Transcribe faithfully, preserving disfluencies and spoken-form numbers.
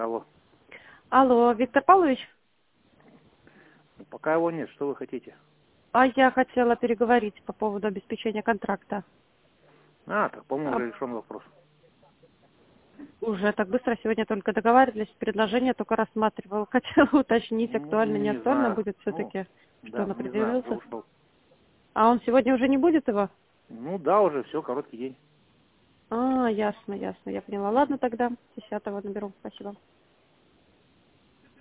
Алло. Алло, Виктор Павлович? Пока его нет, что вы хотите? А я хотела переговорить по поводу обеспечения контракта. А, так, по-моему, А, уже решен вопрос. уже так быстро, сегодня только договаривались, предложение только рассматривал. Хотела уточнить, Ну, актуально, не не актуально знаю. будет Ну, все-таки, что да, он не знаю, уже определился. ушел. А он сегодня уже не будет его? Ну да, уже все, короткий день. А, ясно, ясно, я поняла. Ладно тогда, десятого наберу. Спасибо.